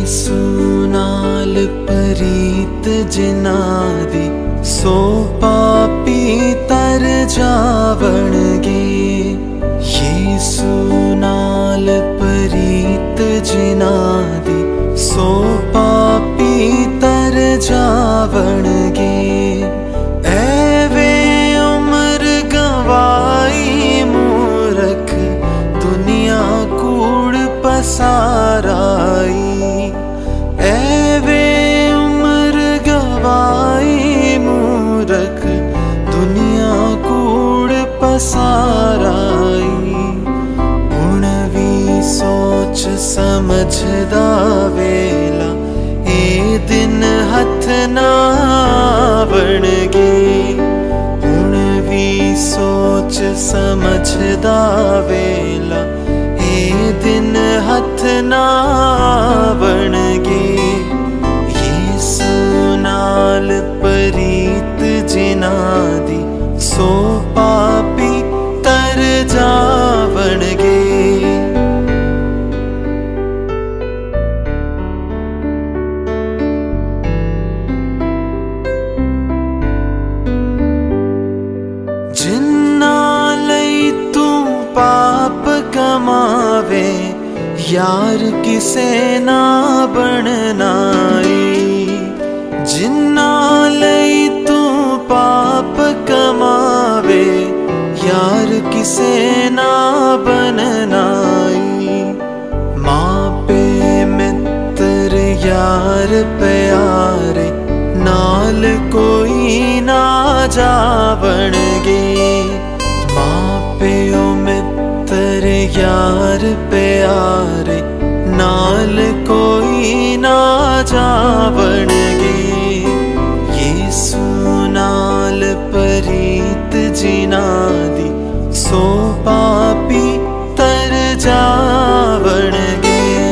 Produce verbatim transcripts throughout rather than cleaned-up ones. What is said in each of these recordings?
यीशु नाल प्रीत जिना दी सो पापी तर जावणगे। यीशु नाल प्रीत जिना दी सो पापी तर जावणगे। एवे उम्र गवाई मूरख दुनिया कूड़ पसाराई। एवे उम्र गवाई मूरख दुनिया कूड़ पसाराई। हुण भी सोच समझदा वेला ए दिन हथ ना आवणगे। हुण भी सोच समझदा वेला ए दिन हथ ना आवणगे। यीशु नाल प्रीत जिना दी सो पापी तर जावणगे। जिन्ना लई तू पाप कमावे यार किसे ना बननाई। जिन्ना लई तू पाप कमावे यार किसे ना बननाई। मापे मित्र यार प्यारे नाल कोई ना जावणगे। मापियो मित्र यार प्यारे नाल कोई ना जावणगे। यीशु नाल प्रीत जिना दी सो पापी तर जावणगे।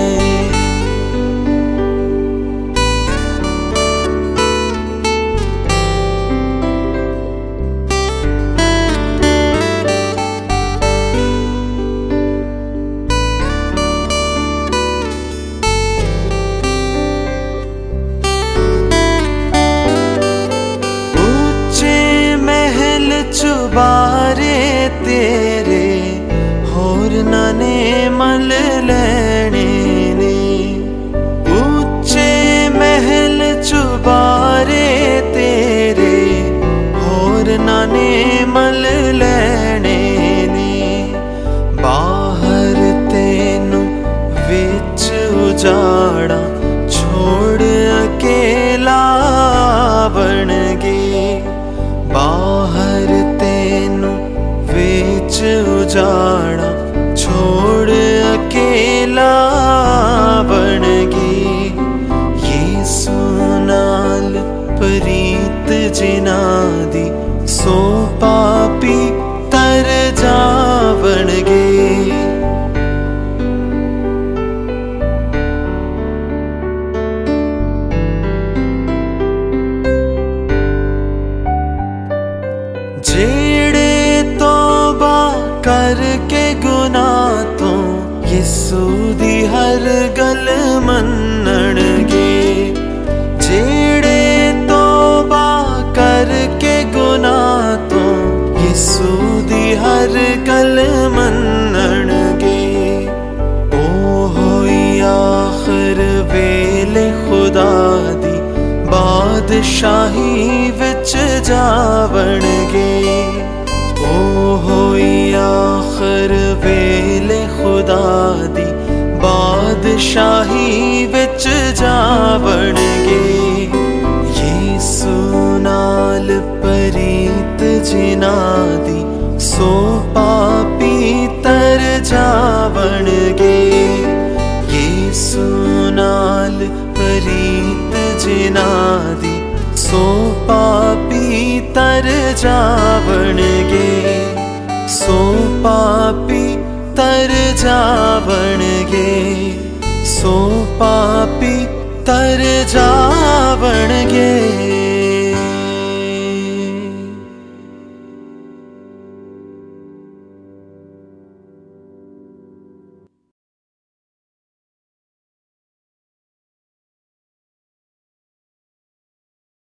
चुबारे तेरे होर नाने मल लैने ने। ऊंचे महल चुबारे तेरे होर नाने मल लैने ने। बाहर तेनू विच उजाड़ा छोड़ अकेला बनगे। बाहर तेनू विच उजाड़ा छोड़ अकेला बनगे। यीशु नाल प्रीत जिना दी सो पापी तर जावणगे। जेड़े तौबा करके गुनाह तो यीशु दी हर गल मन्नणगे। जेड़े तौबा करके गुनाह तो यीशु दी हर गल मन्नणगे। ओ होई आखिर वेले खुदा दी बादशाही विच जावणगे। ओ होई आखिर वेले खुदा दी बादशाही विच जावणगे। यीशु नाल प्रीत जिना दी सो पापी तर जावणगे। यीशु नाल प्रीत जिना दी सो पापी तर जावणगे। सो पापी तर जावणगे। सो पापी तर जावणगे।